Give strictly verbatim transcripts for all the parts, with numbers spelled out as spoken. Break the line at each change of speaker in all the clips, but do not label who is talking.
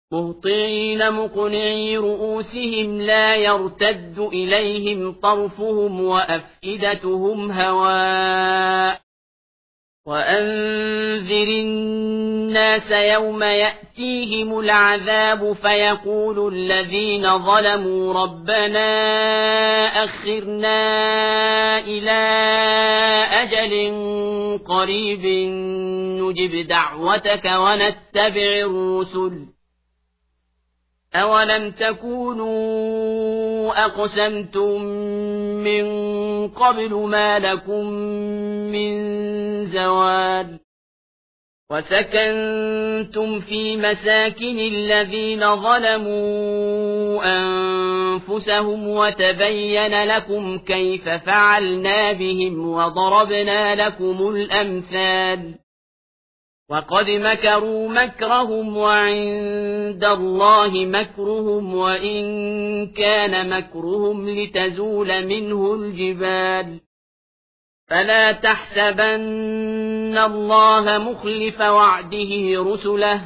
مهطعين مقنعي رؤوسهم لا يرتد إليهم طرفهم وأفئدتهم هواء وأنذر الناس يوم يأتيهم العذاب فيقول الذين ظلموا ربنا أخرنا إلى أجل قريب نجب دعوتك ونتبع الرسل أولم تكونوا أقسمتم من قبل ما لكم من زوال وسكنتم في مساكن الذين ظلموا أنفسهم وتبين لكم كيف فعلنا بهم وضربنا لكم الأمثال وقد مكروا مكرهم وعند الله مكرهم وإن كان مكرهم لتزول منه الجبال فلا تحسبن الله مخلف وعده رسله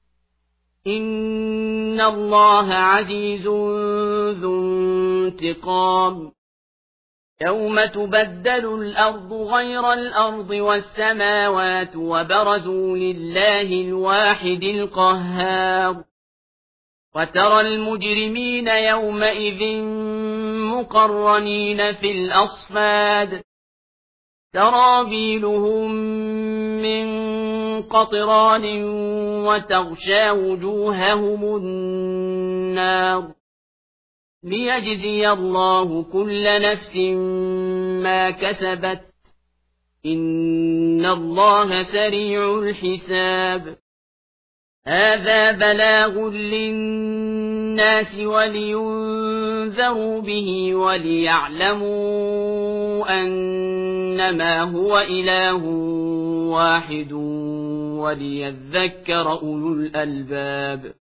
إن الله عزيز ذو انتقام يوم تبدل الأرض غير الأرض والسماوات وبرزوا لله الواحد القهار وترى المجرمين يومئذ مقرنين في الأصفاد سرابيلهم من قطران وتغشى وجوههم النار ليجزي الله كل نفس ما كسبت إن الله سريع الحساب هذا بلاغ للناس ولينذروا به وليعلموا أنما هو إله واحد وليذكر أولو الألباب